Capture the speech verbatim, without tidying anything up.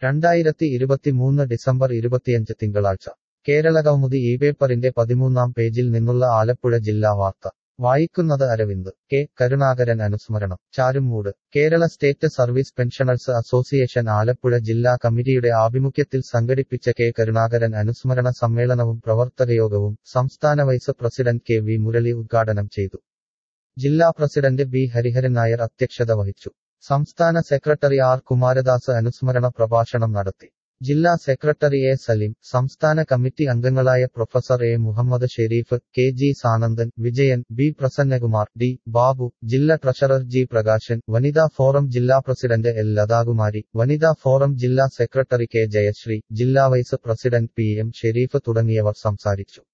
രണ്ടായിരത്തി ഇരുപത്തിമൂന്ന് ഡിസംബർ ഇരുപത്തിയഞ്ച് തിങ്കളാഴ്ച കേരളകൗമുദി ഈ പേപ്പറിന്റെ പതിമൂന്നാം പേജിൽ നിന്നുള്ള ആലപ്പുഴ ജില്ലാ വാർത്ത വായിക്കുന്നത് അരവിന്ദ്. കെ കരുണാകരൻ അനുസ്മരണം Charummood. Kerala state service pensioners association Alappuzha ജില്ലാ കമ്മിറ്റിയുടെ ആഭിമുഖ്യത്തിൽ സംഘടിപ്പിച്ച കെ കരുണാകരൻ അനുസ്മരണ സമ്മേളനവും പ്രവർത്തകയോഗവും സംസ്ഥാന vice president K V Murali ഉദ്ഘാടനം ചെയ്തു. ജില്ലാ പ്രസിഡന്റ് ബി ഹരിഹരൻ നായർ അധ്യക്ഷത വഹിച്ചു. സംസ്ഥാന സെക്രട്ടറി ആർ കുമാരദാസ് അനുസ്മരണ പ്രഭാഷണം നടത്തി. ജില്ലാ സെക്രട്ടറി എ സലീം, സംസ്ഥാന കമ്മിറ്റി അംഗങ്ങളായ professor A Muhammad Sharif, K G Sanandan, Vijayan, B Prasannakumar, D Babu, ജില്ലാ ട്രഷറർ ജി പ്രകാശൻ, വനിതാ ഫോറം ജില്ലാ പ്രസിഡന്റ് എൽ ലതാകുമാരി, വനിതാ ഫോറം ജില്ലാ സെക്രട്ടറി കെ ജയശ്രീ, ജില്ലാ vice president P M Sharif തുടങ്ങിയവർ സംസാരിച്ചു.